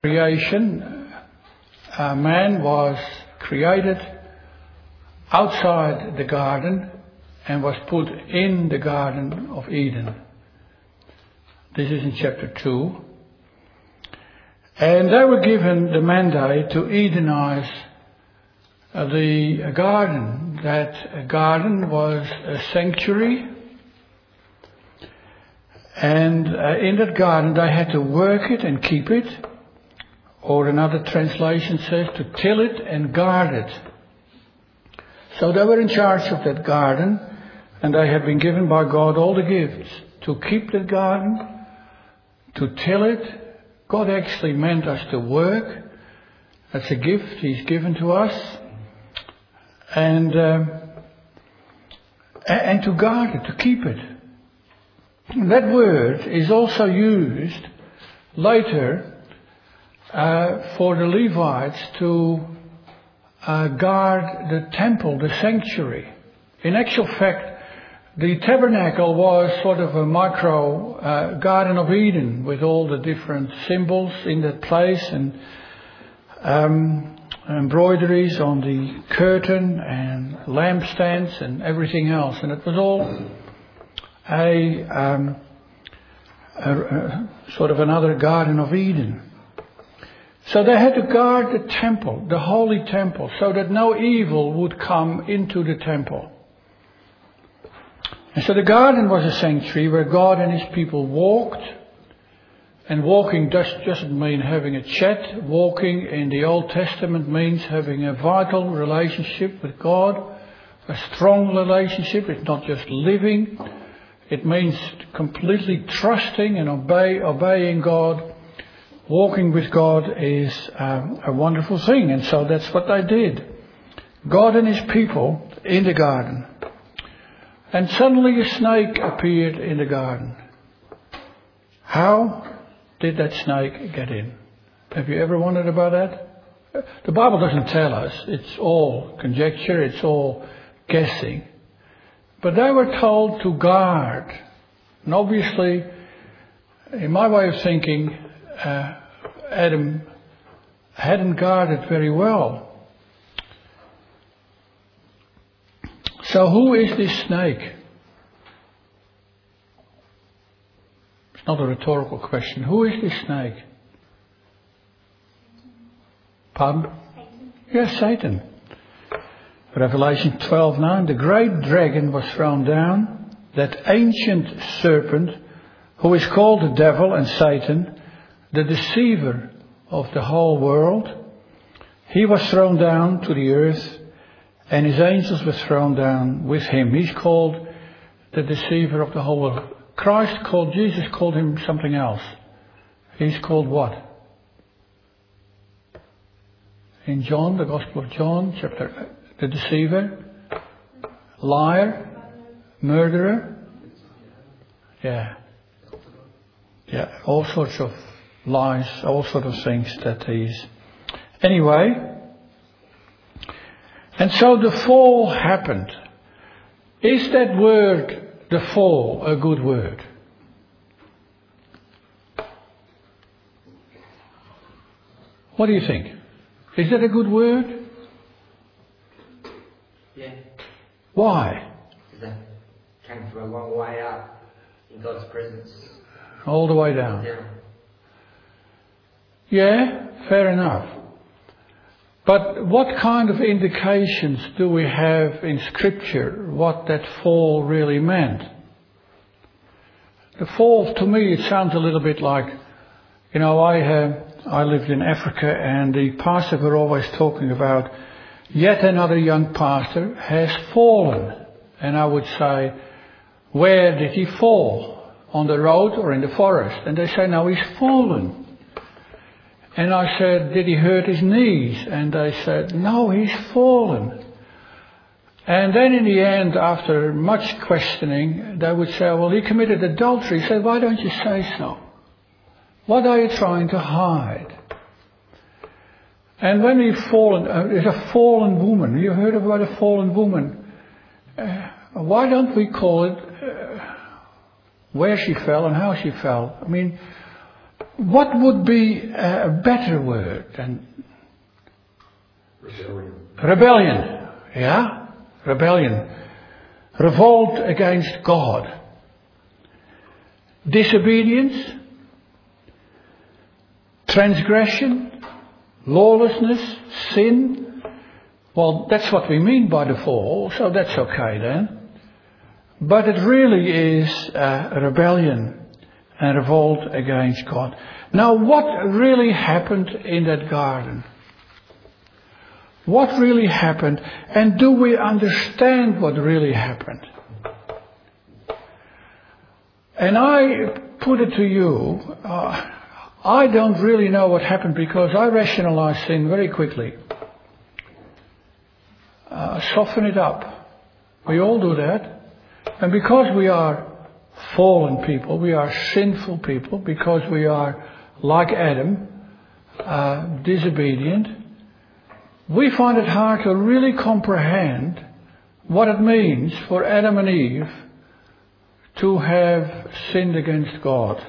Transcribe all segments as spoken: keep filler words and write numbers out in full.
creation, uh, man was created outside the garden and was put in the Garden of Eden. This is in chapter two. And they were given the mandate to Edenize uh, the garden. That garden was a sanctuary. And uh, in that garden they had to work it and keep it. Or another translation says to till it and guard it. So they were in charge of that garden. And they had been given by God all the gifts. To keep that garden. To till it. God actually meant us to work. That's a gift He's given to us. And, um, and to guard it, to keep it. And that word is also used later uh, for the Levites to uh, guard the temple, the sanctuary. In actual fact, the tabernacle was sort of a micro uh, Garden of Eden with all the different symbols in that place and um, embroideries on the curtain and lampstands and everything else. And it was all a, um, a, a sort of another Garden of Eden. So they had to guard the temple, the holy temple, so that no evil would come into the temple. And so the garden was a sanctuary where God and His people walked. And walking does, doesn't mean having a chat. Walking in the Old Testament means having a vital relationship with God. A strong relationship. It's not just living. It means completely trusting and obey, obeying God. Walking with God is um, a wonderful thing. And so that's what they did. God and His people in the garden. And suddenly a snake appeared in the garden. How did that snake get in? Have you ever wondered about that? The Bible doesn't tell us. It's all conjecture. It's all guessing. But they were told to guard. And obviously, in my way of thinking, uh, Adam hadn't guarded very well. So who is this snake? It's not a rhetorical question. Who is this snake? Pardon? Satan. Yes, Satan. Revelation twelve nine. The great dragon was thrown down, that ancient serpent, who is called the devil and Satan, the deceiver of the whole world. He was thrown down to the earth, and his angels were thrown down with him. He's called the deceiver of the whole world. Christ called, Jesus called him something else. He's called what? In John, the Gospel of John, chapter, the deceiver, liar, murderer. Yeah. Yeah, all sorts of lies, all sorts of things that he's... Anyway... And so the fall happened. Is that word, the fall, a good word? What do you think? Is that a good word? Yeah. Why? Because that came from a long way up in God's presence. All the way down. Yeah. Yeah, fair enough. But what kind of indications do we have in Scripture what that fall really meant? The fall, to me, it sounds a little bit like, you know, I uh, I lived in Africa and the pastors were always talking about yet another young pastor has fallen. And I would say, where did he fall? On the road or in the forest? And they say, no, he's fallen. And I said, did he hurt his knees? And they said, no, he's fallen. And then in the end, after much questioning, they would say, well, he committed adultery. He said, why don't you say so? What are you trying to hide? And when we've fallen, uh, there's a fallen woman. You heard about a fallen woman. Uh, why don't we call it uh, where she fell and how she fell? I mean, what would be a better word than Rebellion. rebellion? Yeah? Rebellion. Revolt against God. Disobedience. Transgression. Lawlessness. Sin. Well, that's what we mean by the fall, so that's okay then. But it really is a rebellion and revolt against God. Now, what really happened in that garden? What really happened? And do we understand what really happened? And I put it to you, uh, I don't really know what happened because I rationalize sin very quickly. Uh, soften it up. We all do that. And because we are fallen people, we are sinful people, because we are like Adam, uh, disobedient, we find it hard to really comprehend what it means for Adam and Eve to have sinned against God.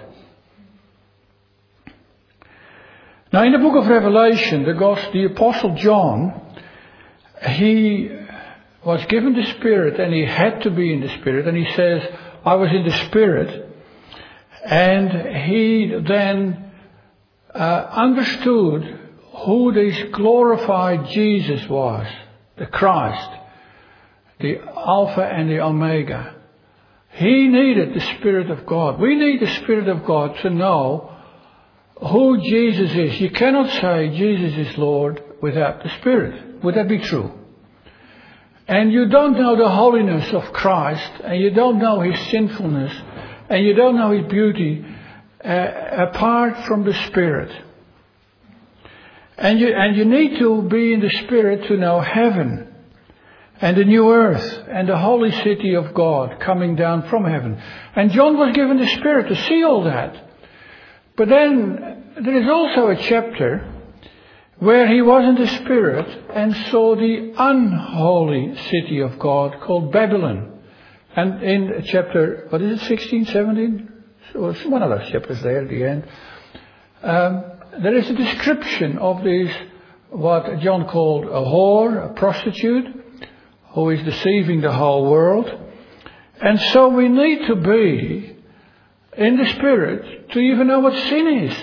Now in the book of Revelation, the, gospel, the Apostle John, he was given the Spirit and he had to be in the Spirit, and he says, I was in the Spirit, and he then uh, understood who this glorified Jesus was, the Christ, the Alpha and the Omega. He needed the Spirit of God. We need the Spirit of God to know who Jesus is. You cannot say Jesus is Lord without the Spirit. Would that be true? And you don't know the holiness of Christ, and you don't know His sinfulness, and you don't know His beauty uh, apart from the Spirit. And you, and you need to be in the Spirit to know heaven, and the new earth, and the holy city of God coming down from heaven. And John was given the Spirit to see all that. But then there is also a chapter where he was in the Spirit and saw the unholy city of God called Babylon. And in chapter, what is it, sixteen, seventeen? So it's one of those chapters there at the end. Um, there is a description of this, what John called a whore, a prostitute, who is deceiving the whole world. And so we need to be in the Spirit to even know what sin is.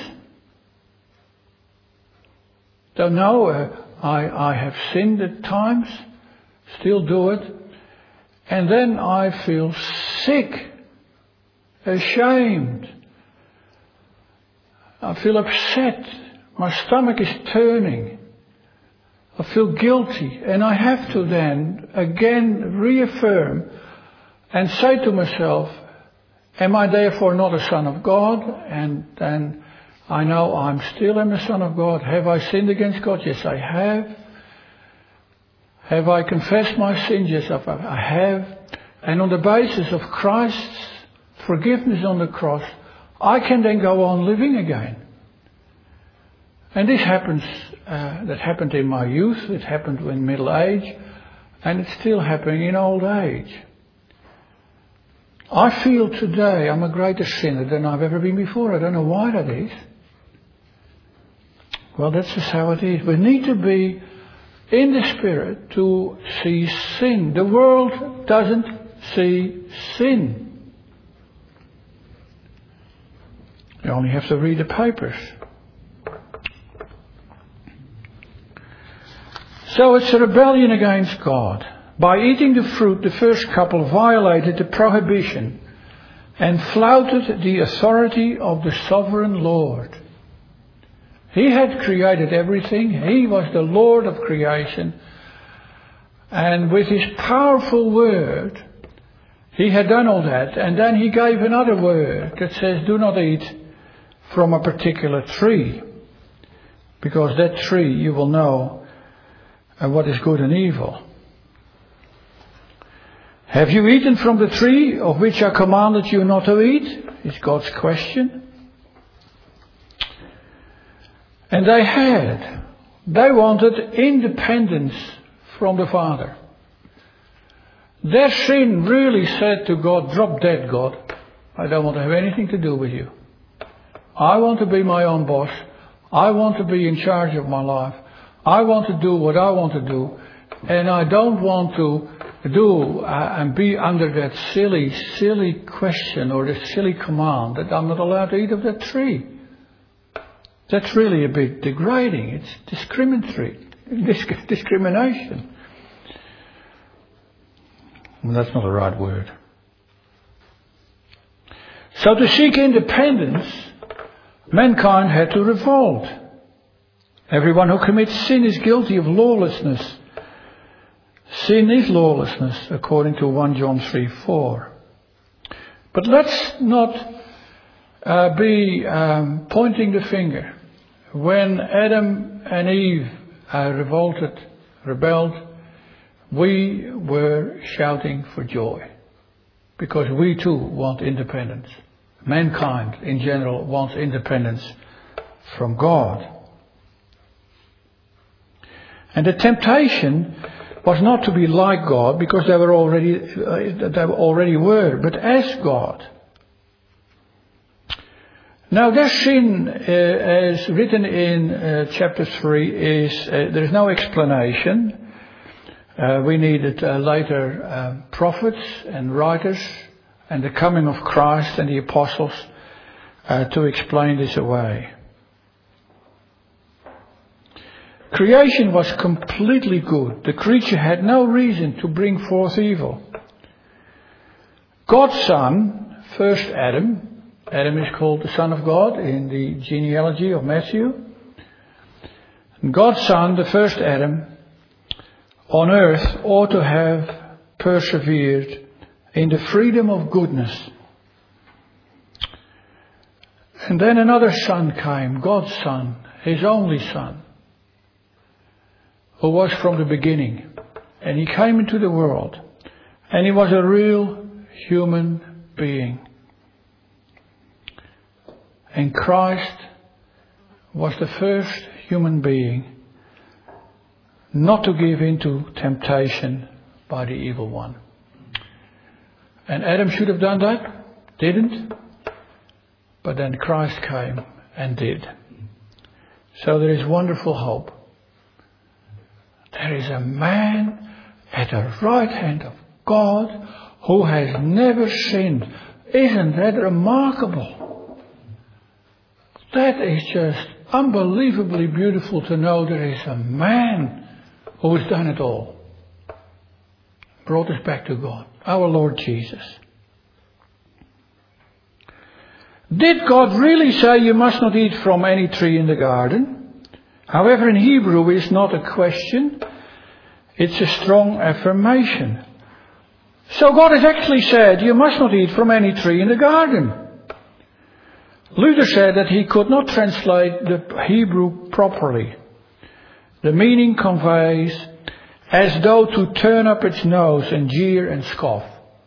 Don't know, uh, I, I have sinned at times, still do it, and then I feel sick, ashamed, I feel upset, my stomach is turning, I feel guilty, and I have to then again reaffirm and say to myself, am I therefore not a son of God? And then I know I'm still am a son of God. Have I sinned against God? Yes, I have. Have I confessed my sins? Yes, I have. And on the basis of Christ's forgiveness on the cross, I can then go on living again. And this happens, uh, that happened in my youth, it happened in middle age, and it's still happening in old age. I feel today I'm a greater sinner than I've ever been before. I don't know why that is. Well, that's just how it is. We need to be in the Spirit to see sin. The world doesn't see sin. You only have to read the papers. So it's a rebellion against God. By eating the fruit, the first couple violated the prohibition and flouted the authority of the sovereign Lord. He had created everything. He was the Lord of creation. And with His powerful word, He had done all that. And then He gave another word that says, do not eat from a particular tree, because that tree you will know what is good and evil. Have you eaten from the tree of which I commanded you not to eat? Is God's question. And they had. They wanted independence from the Father. Their sin really said to God, drop dead, God. I don't want to have anything to do with you. I want to be my own boss. I want to be in charge of my life. I want to do what I want to do. And I don't want to do uh, and be under that silly, silly question or the silly command that I'm not allowed to eat of that tree. That's really a bit degrading. It's discriminatory. Disc- discrimination. Well, that's not the right word. So to seek independence, mankind had to revolt. Everyone who commits sin is guilty of lawlessness. Sin is lawlessness, according to First John three four. But let's not uh, be um, pointing the finger. When Adam and Eve uh, revolted, rebelled, we were shouting for joy. Because we too want independence. Mankind in general wants independence from God. And the temptation was not to be like God, because they were already uh, they already were, but as God. Now, their sin, uh, as written in uh, chapter three, is uh, there is no explanation. Uh, we needed uh, later uh, prophets and writers and the coming of Christ and the apostles uh, to explain this away. Creation was completely good. The creature had no reason to bring forth evil. God's son, first Adam, Adam is called the Son of God in the genealogy of Matthew. And God's son, the first Adam, on earth ought to have persevered in the freedom of goodness. And then another son came, God's son, his only son, who was from the beginning. And he came into the world. And he was a real human being. And Christ was the first human being not to give in to temptation by the evil one. And Adam should have done that, didn't. But then Christ came and did. So there is wonderful hope. There is a man at the right hand of God who has never sinned. Isn't that remarkable? That is just unbelievably beautiful to know there is a man who has done it all. Brought us back to God, our Lord Jesus. Did God really say you must not eat from any tree in the garden? However, in Hebrew it's not a question, it's a strong affirmation. So God has actually said you must not eat from any tree in the garden. Luther said that he could not translate the Hebrew properly. The meaning conveys as though to turn up its nose and jeer and scoff.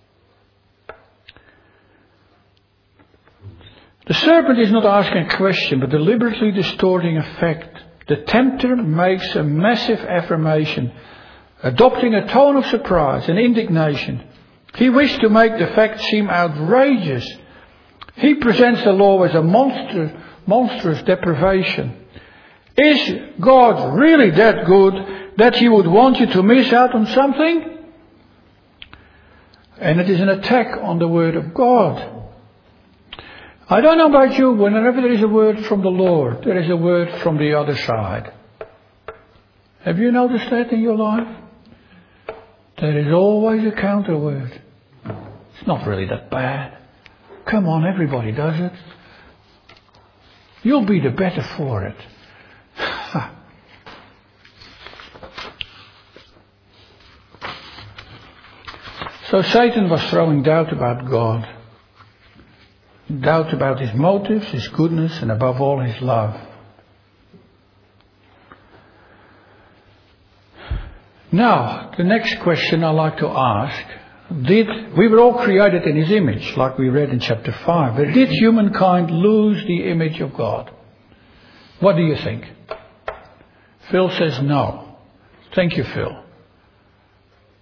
The serpent is not asking a question, but deliberately distorting a fact. The tempter makes a massive affirmation, adopting a tone of surprise and indignation. He wished to make the fact seem outrageous. He presents the law as a monster, monstrous deprivation. Is God really that good that he would want you to miss out on something? And it is an attack on the word of God. I don't know about you, whenever there is a word from the Lord, there is a word from the other side. Have you noticed that in your life? There is always a counter word. It's not really that bad. Come on, everybody does it. You'll be the better for it. So Satan was throwing doubt about God. Doubt about his motives, his goodness, and above all his love. Now, the next question I like to ask, did, we were all created in his image, like we read in chapter five, but did humankind lose the image of God? What do you think? Phil says no. Thank you, Phil.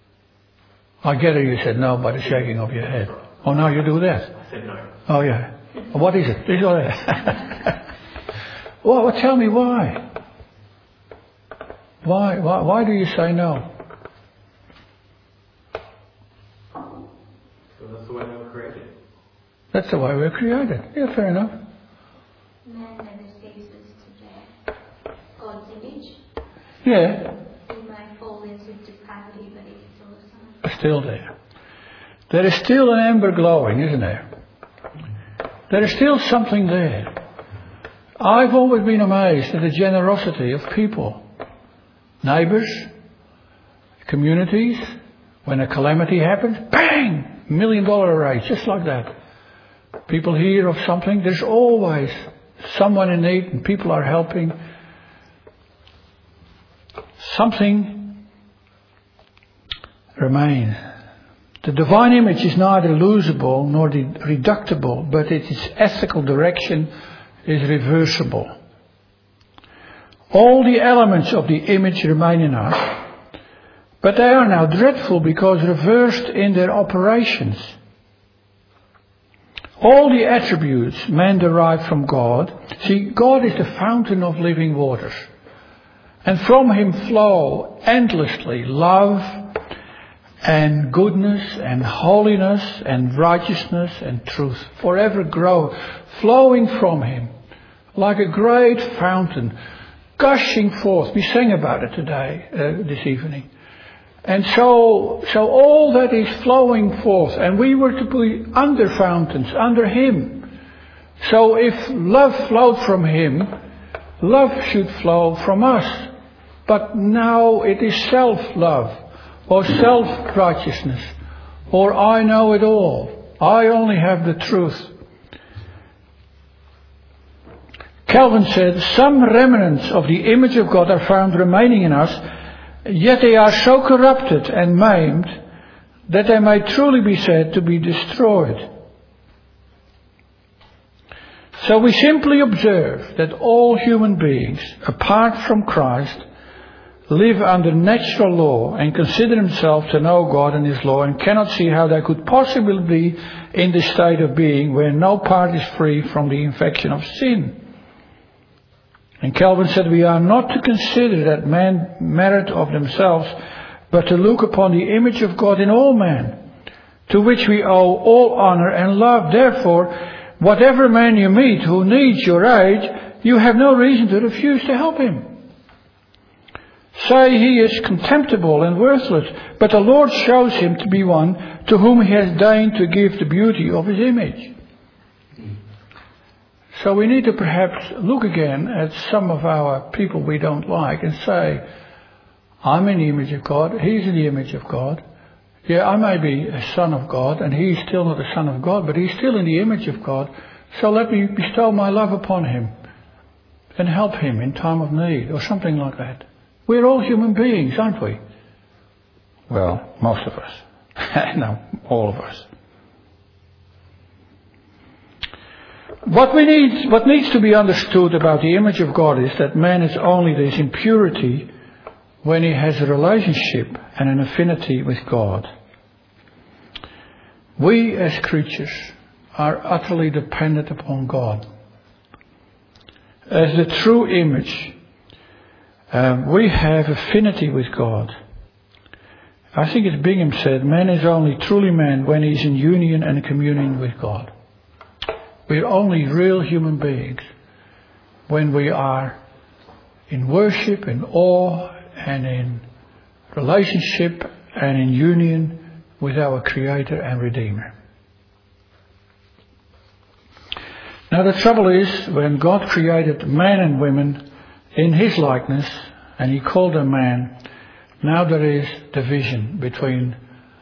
I gather you said no by the shaking of your head. Oh, now you do that? I said no. Oh, yeah. What is it? This or that? Well, well, tell me why. Why, why, why do you say no? So that's the way we were created. That's the way we were created. Yeah, fair enough. Man never ceases to bear God's image. Yeah. He may fall into depravity, but he's still a son. Still there. There is still an ember glowing, isn't there? There is still something there. I've always been amazed at the generosity of people. Neighbours, communities, when a calamity happens, bang! Million dollar raise, just like that. People hear of something, there's always someone in need and people are helping. Something remains. The divine image is neither losable nor reductible, but its ethical direction is reversible. All the elements of the image remain in us, but they are now dreadful because reversed in their operations. All the attributes man derived from God, see, God is the fountain of living waters, and from him flow endlessly love and goodness and holiness and righteousness and truth, forever grow, flowing from him like a great fountain, gushing forth. We sang about it today, uh, this evening. And so, so all that is flowing forth, and we were to be under fountains, under him. So if love flowed from him, love should flow from us. But now it is self-love, or self-righteousness, or I know it all. I only have the truth. Calvin said, some remnants of the image of God are found remaining in us, yet they are so corrupted and maimed that they may truly be said to be destroyed. So we simply observe that all human beings, apart from Christ, live under natural law and consider themselves to know God and his law and cannot see how they could possibly be in this state of being where no part is free from the infection of sin. And Calvin said we are not to consider that men merit of themselves, but to look upon the image of God in all men, to which we owe all honor and love. Therefore, whatever man you meet who needs your aid, you have no reason to refuse to help him. Say he is contemptible and worthless, but the Lord shows him to be one to whom he has deigned to give the beauty of his image. So we need to perhaps look again at some of our people we don't like and say, I'm in the image of God, he's in the image of God. Yeah, I may be a son of God and he's still not a son of God, but he's still in the image of God. So let me bestow my love upon him and help him in time of need or something like that. We're all human beings, aren't we? Well, most of us. No, all of us. What we need, what needs to be understood about the image of God is that man is only this in purity when he has a relationship and an affinity with God. We as creatures are utterly dependent upon God. As the true image, Um, we have affinity with God. I think as Bingham said, man is only truly man when he's in union and communion with God. We're only real human beings when we are in worship, in awe, and in relationship and in union with our Creator and Redeemer. Now the trouble is, when God created man and women in his likeness, and he called them man, now there is division between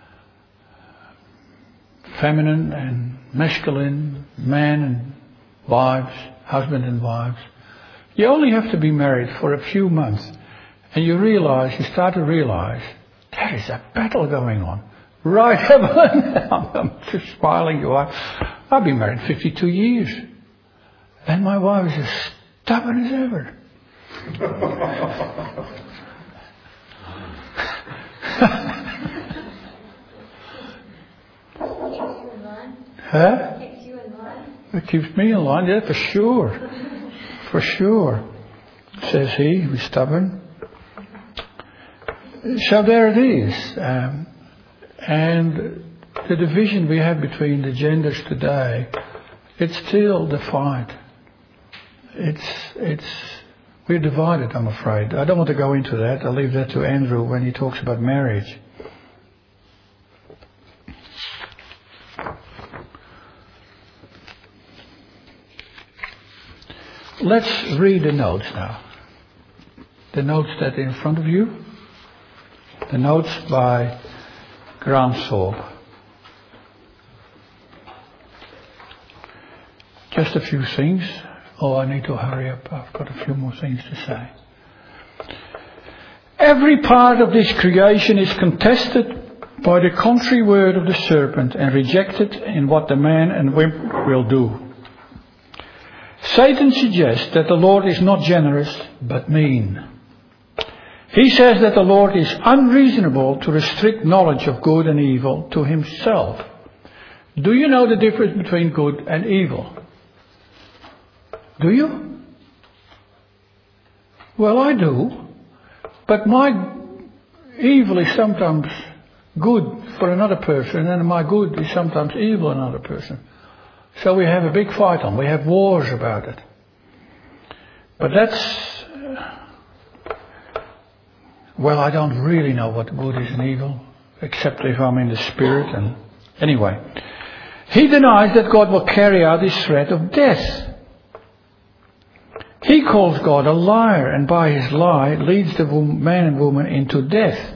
feminine and masculine, man and wives, husband and wives. You only have to be married for a few months, and you realize, you start to realize, there is a battle going on. Right, Evelyn? I'm just smiling you are. I've been married fifty-two years, and my wife is as stubborn as ever. Keeps you in line. Huh? Keeps you in line. It keeps me in line, yeah, for sure. For sure, says he, who's stubborn. So there it is. Um, and the division we have between the genders today, it's still defined. It's, it's, we're divided, I'm afraid. I don't want to go into that. I'll leave that to Andrew when he talks about marriage. Let's read the notes now. The notes that are in front of you. The notes by Grant Thorpe. Just a few things. Oh, I need to hurry up. I've got a few more things to say. Every part of this creation is contested by the contrary word of the serpent and rejected in what the man and woman will do. Satan suggests that the Lord is not generous, but mean. He says that the Lord is unreasonable to restrict knowledge of good and evil to himself. Do you know the difference between good and evil? Do you? Well, I do. But my evil is sometimes good for another person, and my good is sometimes evil in another person. So we have a big fight on. We have wars about it. But that's... Well, I don't really know what good is and evil, except if I'm in the spirit. And anyway, he denies that God will carry out his threat of death. He calls God a liar, and by his lie leads the man and woman into death.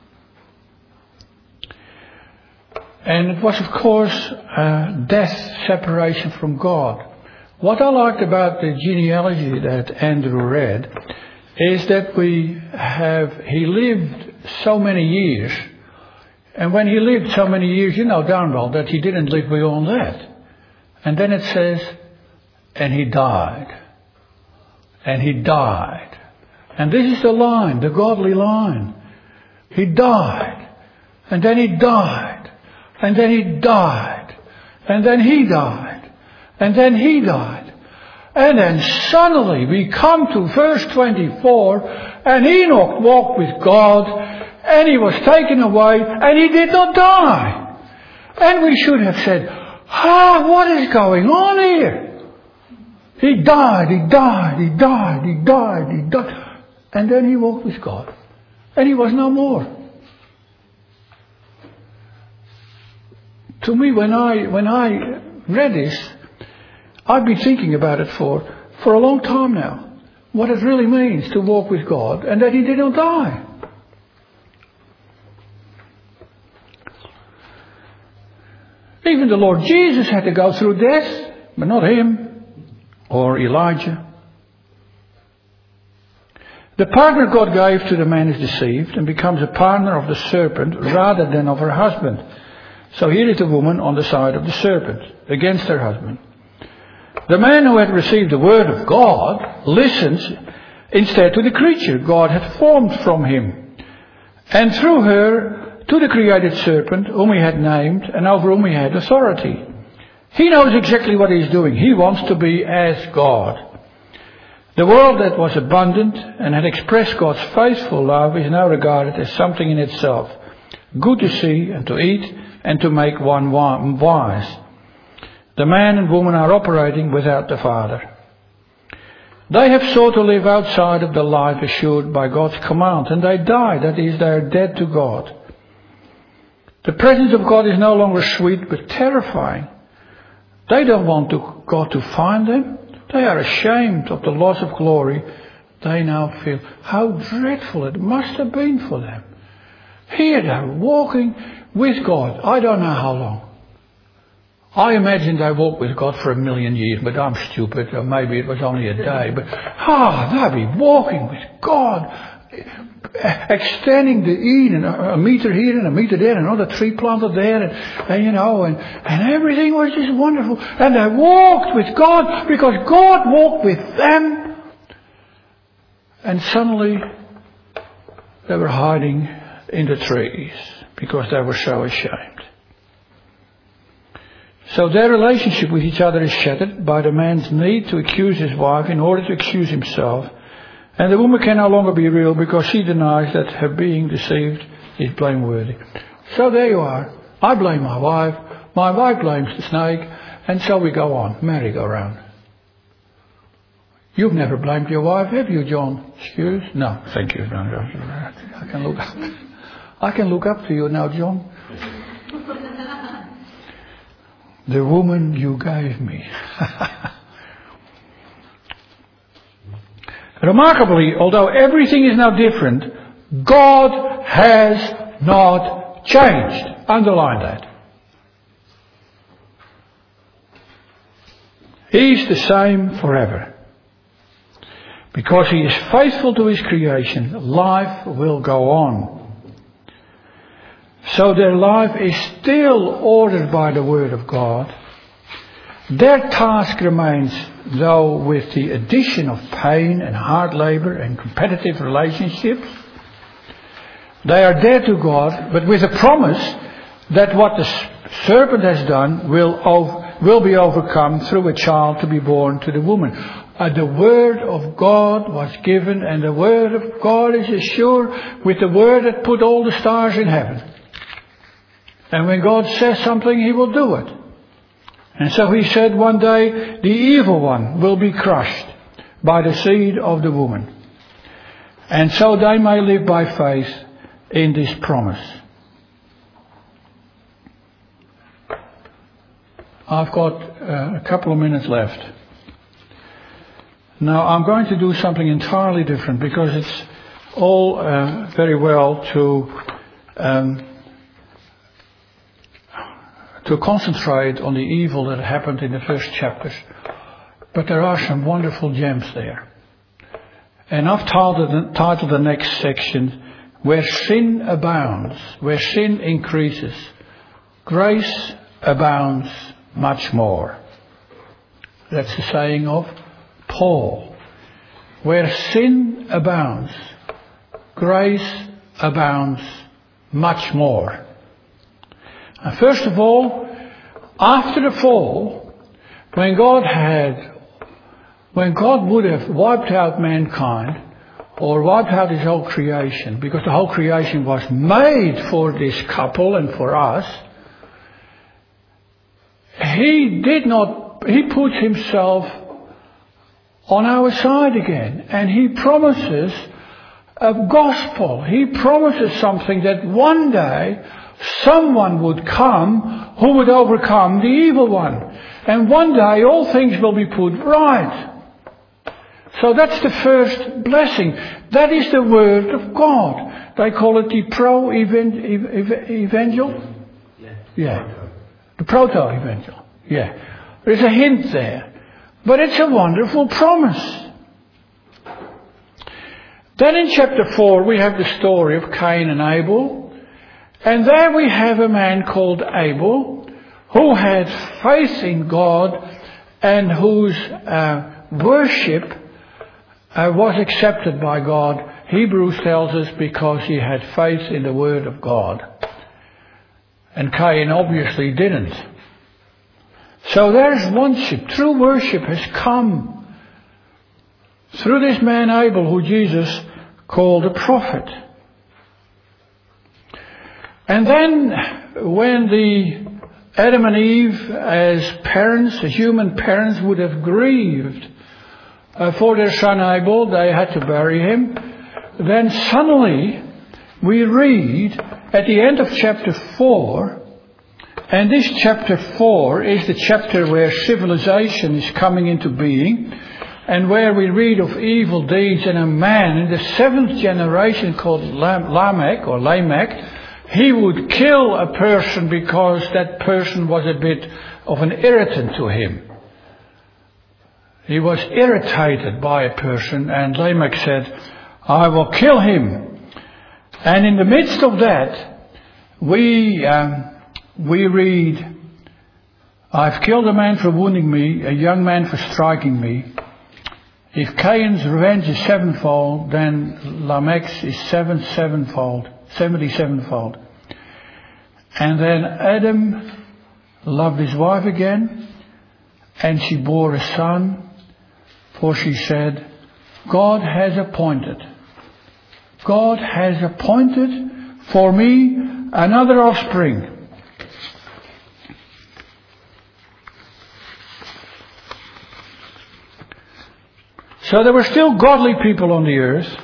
And it was, of course, uh, death, separation from God. What I liked about the genealogy that Andrew read is that we have, he lived so many years, and when he lived so many years, you know darn well that he didn't live beyond that. And then it says, and he died. And he died. And this is the line, the godly line. He died. And then he died. And then he died. And then he died. And then he died. And then suddenly we come to verse twenty-four, and Enoch walked with God, and he was taken away, and he did not die. And we should have said, ah, what is going on here? He died, he died, he died, he died, he died. And then he walked with God. And he was no more. To me, when I when I read this, I've been thinking about it for, for a long time now. What it really means to walk with God, and that he did not die. Even the Lord Jesus had to go through death, but not him. Or Elijah. The partner God gave to the man is deceived and becomes a partner of the serpent rather than of her husband. So here is the woman on the side of the serpent, against her husband. The man who had received the word of God listens instead to the creature God had formed from him, and through her to the created serpent whom he had named and over whom he had authority. He knows exactly what he's doing. He wants to be as God. The world that was abundant and had expressed God's faithful love is now regarded as something in itself, good to see and to eat and to make one wise. The man and woman are operating without the Father. They have sought to live outside of the life assured by God's command, and they die. That is, they are dead to God. The presence of God is no longer sweet but terrifying. They don't want to, God to find them. They are ashamed of the loss of glory. They now feel how dreadful it must have been for them. Here they are walking with God. I don't know how long. I imagine they walked with God for a million years, but I'm stupid, or maybe it was only a day. But ah, they'll be walking with God, extending the Eden, a meter here and a meter there, and another tree planted there, and, and you know, and, and everything was just wonderful. And they walked with God because God walked with them. And suddenly they were hiding in the trees because they were so ashamed. So their relationship with each other is shattered by the man's need to accuse his wife in order to accuse himself. And the woman can no longer be real because she denies that her being deceived is blameworthy. So there you are. I blame my wife. My wife blames the snake. And so we go on. Merry-go-round. You've never blamed your wife, have you, John? Excuse? No, thank you, John. I can look up. I can look up to you now, John. The woman you gave me. Remarkably, although everything is now different, God has not changed. Underline that. He's the same forever. Because He is faithful to His creation, life will go on. So their life is still ordered by the Word of God. Their task remains, though, with the addition of pain and hard labor and competitive relationships. They are dead to God, but with a promise that what the serpent has done will, ov- will be overcome through a child to be born to the woman. Uh, the Word of God was given, and the Word of God is as sure with the Word that put all the stars in heaven. And when God says something, He will do it. And so He said one day, the evil one will be crushed by the seed of the woman. And so they may live by faith in this promise. I've got uh, a couple of minutes left. Now I'm going to do something entirely different because it's all uh, very well to um, to concentrate on the evil that happened in the first chapters, but there are some wonderful gems there. And I've titled, titled the next section, Where Sin Abounds, Where Sin Increases, Grace Abounds Much More. That's the saying of Paul. Where sin abounds, grace abounds much more. And first of all, after the fall, when God had, when God would have wiped out mankind, or wiped out His whole creation, because the whole creation was made for this couple and for us, He did not, He put Himself on our side again. And He promises a gospel. He promises something that one day someone would come who would overcome the evil one. And one day all things will be put right. So that's the first blessing. That is the Word of God. They call it the pro-evangel? Yeah. Yeah. The proto-evangel. Yeah. There's a hint there. But it's a wonderful promise. Then in chapter four we have the story of Cain and Abel. And there we have a man called Abel who had faith in God and whose uh, worship uh, was accepted by God. Hebrews tells us because he had faith in the Word of God. And Cain obviously didn't. So there's worship. True worship has come through this man Abel, who Jesus called a prophet. And then when the Adam and Eve as parents, as human parents, would have grieved uh, for their son Abel, they had to bury him. Then suddenly we read at the end of chapter four, and this chapter four is the chapter where civilization is coming into being, and where we read of evil deeds, and a man in the seventh generation called Lamech or Lamech, he would kill a person because that person was a bit of an irritant to him. He was irritated by a person, and Lamech said, I will kill him. And in the midst of that, we um, we read, I've killed a man for wounding me, a young man for striking me. If Cain's revenge is sevenfold, then Lamech's is seven sevenfold, seventy sevenfold. And then Adam loved his wife again, and she bore a son, for she said, God has appointed, God has appointed for me another offspring. So there were still godly people on the earth.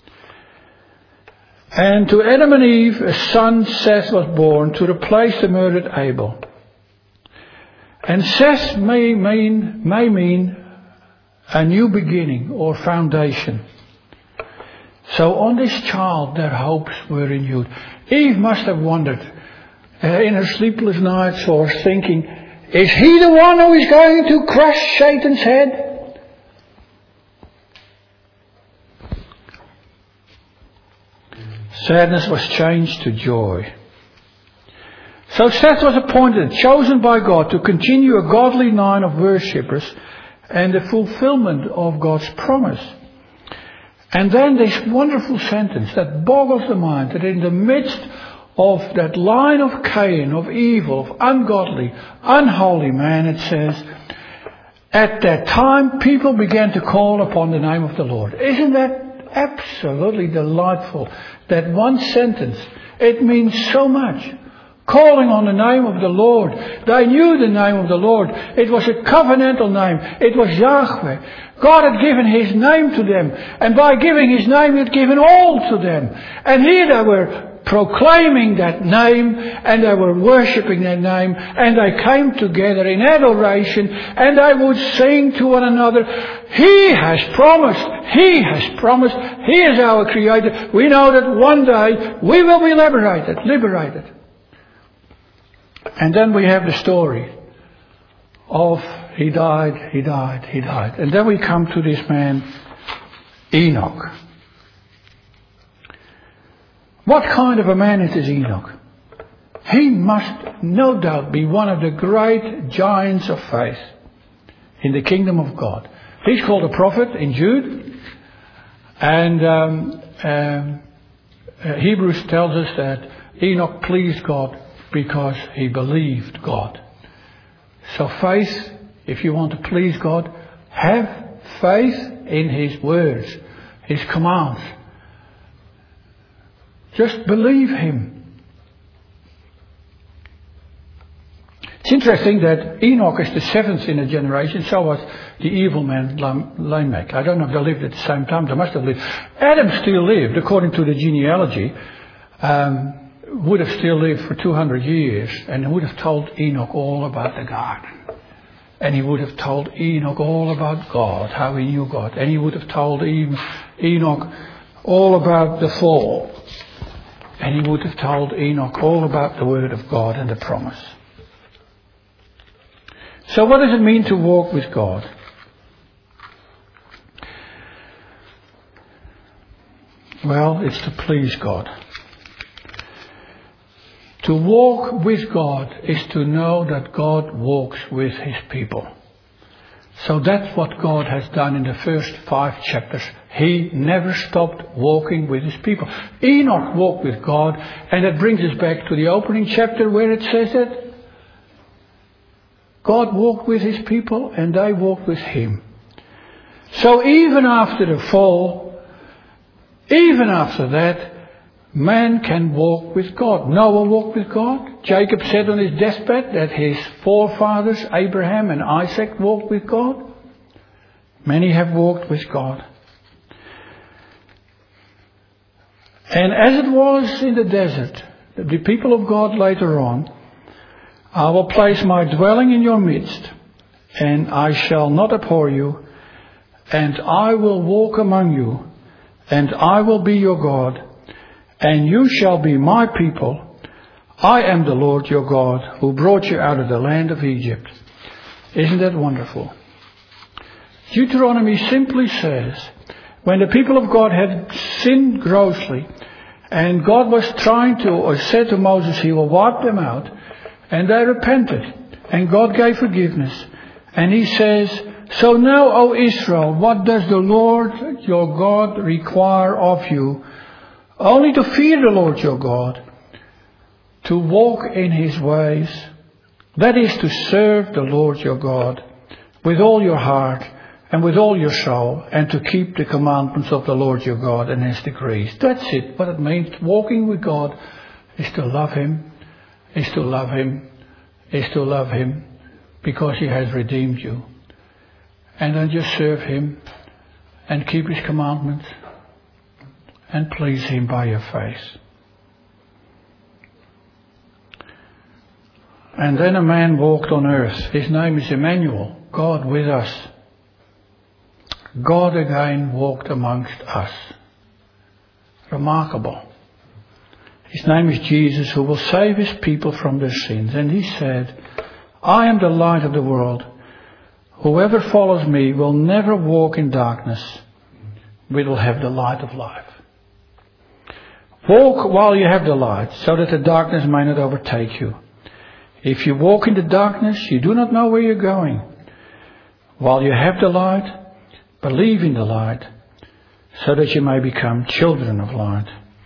And to Adam and Eve, a son, Seth, was born to replace the murdered Abel. And Seth may mean, may mean a new beginning or foundation. So on this child their hopes were renewed. Eve must have wondered uh, in her sleepless nights, or thinking, is he the one who is going to crush Satan's head? Sadness was changed to joy. So Seth was appointed, chosen by God, to continue a godly line of worshippers and the fulfillment of God's promise. And then this wonderful sentence that boggles the mind, that in the midst of that line of Cain, of evil, of ungodly, unholy man, it says, at that time people began to call upon the name of the Lord. Isn't that absolutely delightful? That one sentence, it means so much. Calling on the name of the Lord. They knew the name of the Lord. It was a covenantal name. It was Yahweh. God had given His name to them. And by giving His name, He had given all to them. And here they were proclaiming that name, and they were worshipping that name, and they came together in adoration, and they would sing to one another, He has promised, He has promised, He is our Creator. We know that one day we will be liberated, liberated. And then we have the story of he died, he died, he died. And then we come to this man, Enoch. What kind of a man is this Enoch? He must no doubt be one of the great giants of faith in the kingdom of God. He's called a prophet in Jude. And um, um, uh, Hebrews tells us that Enoch pleased God because he believed God. So faith, if you want to please God, have faith in His words, His commands. Just believe Him. It's interesting that Enoch is the seventh in a generation, so was the evil man Lamech. I don't know if they lived at the same time, they must have lived. Adam still lived, according to the genealogy, um, would have still lived for two hundred years, and would have told Enoch all about the garden. And he would have told Enoch all about God, how he knew God. And he would have told Enoch all about the fall. And he would have told Enoch all about the word of God and the promise. So what does it mean to walk with God? Well, it's to please God. To walk with God is to know that God walks with His people. So that's what God has done in the first five chapters. He never stopped walking with His people. Enoch walked with God, and that brings us back to the opening chapter where it says that God walked with His people and they walked with Him. So even after the fall, even after that, man can walk with God. Noah walked with God. Jacob said on his deathbed that his forefathers, Abraham and Isaac, walked with God. Many have walked with God. And as it was in the desert, the people of God later on, I will place my dwelling in your midst, and I shall not abhor you, and I will walk among you, and I will be your God, and you shall be my people. I am the Lord your God, who brought you out of the land of Egypt. Isn't that wonderful? Deuteronomy simply says, when the people of God had sinned grossly, and God was trying to, or said to Moses, He will wipe them out, and they repented, and God gave forgiveness. And He says, so now, O Israel, what does the Lord your God require of you? Only to fear the Lord your God, to walk in His ways, That is to serve the Lord your God with all your heart and with all your soul, and to keep the commandments of the Lord your God and his decrees. That's it. What it means, walking with God, is to love him, is to love him, is to love him, because he has redeemed you. And then just serve him and keep his commandments and please him by your face. And then a man walked on earth. His name is Emmanuel, God with us. God again walked amongst us. Remarkable. His name is Jesus, who will save his people from their sins. And he said, I am the light of the world. Whoever follows me will never walk in darkness, but will have the light of life. Walk while you have the light, so that the darkness may not overtake you. If you walk in the darkness, you do not know where you're going. While you have the light, believe in the light, so that you may become children of light.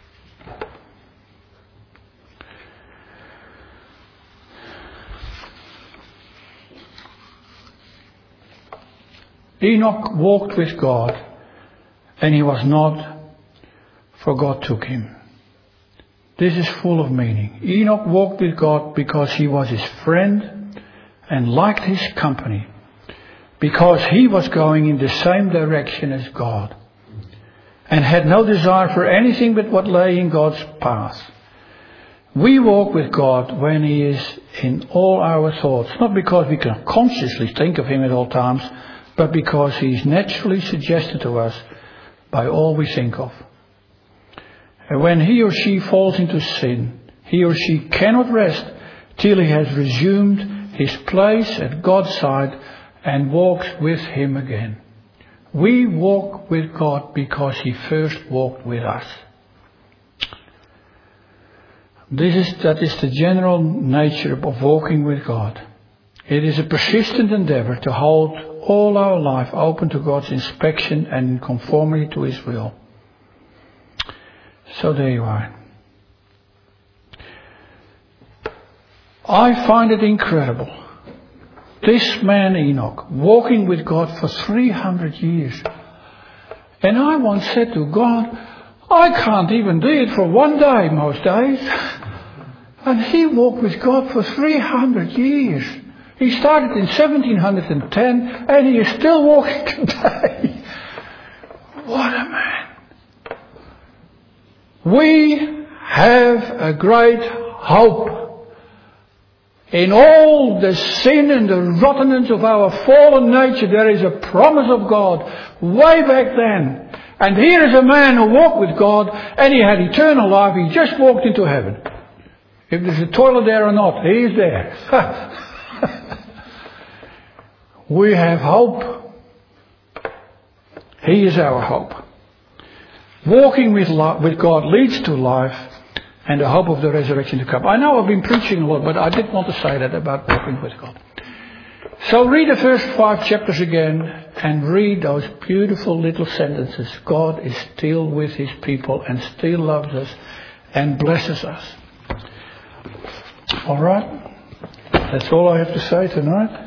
Enoch walked with God, and he was not, for God took him. This is full of meaning. Enoch walked with God because he was his friend and liked his company, because he was going in the same direction as God and had no desire for anything but what lay in God's path. We walk with God when he is in all our thoughts, not because we can consciously think of him at all times, but because he is naturally suggested to us by all we think of. And when he or she falls into sin, he or she cannot rest till he has resumed his place at God's side and walks with him again. We walk with God because he first walked with us. This is, that is the general nature of walking with God. It is a persistent endeavor to hold all our life open to God's inspection and in conformity to his will. So there you are. I find it incredible. This man Enoch, walking with God for three hundred years. And I once said to God, I can't even do it for one day most days. And he walked with God for three hundred years. He started in seventeen ten and he is still walking today. What a man. We have a great hope. In all the sin and the rottenness of our fallen nature, there is a promise of God way back then. And here is a man who walked with God and he had eternal life. He just walked into heaven. If there's a toilet there or not, he is there. We have hope. He is our hope. Walking with, lo- with God leads to life and the hope of the resurrection to come. I know I've been preaching a lot, but I did want to say that about walking with God. So read the first five chapters again and read those beautiful little sentences. God is still with his people and still loves us and blesses us. All right? That's all I have to say tonight.